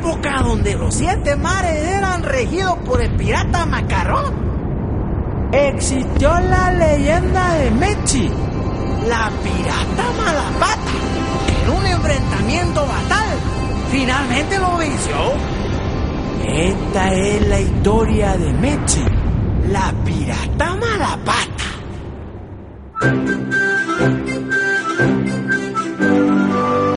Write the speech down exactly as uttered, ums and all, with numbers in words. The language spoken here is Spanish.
época donde los siete mares eran regidos por el pirata Macarrón, existió la leyenda de Mechi, la pirata Malapata, que en un enfrentamiento fatal finalmente lo venció. Esta es la historia de Mechi, la pirata Malapata.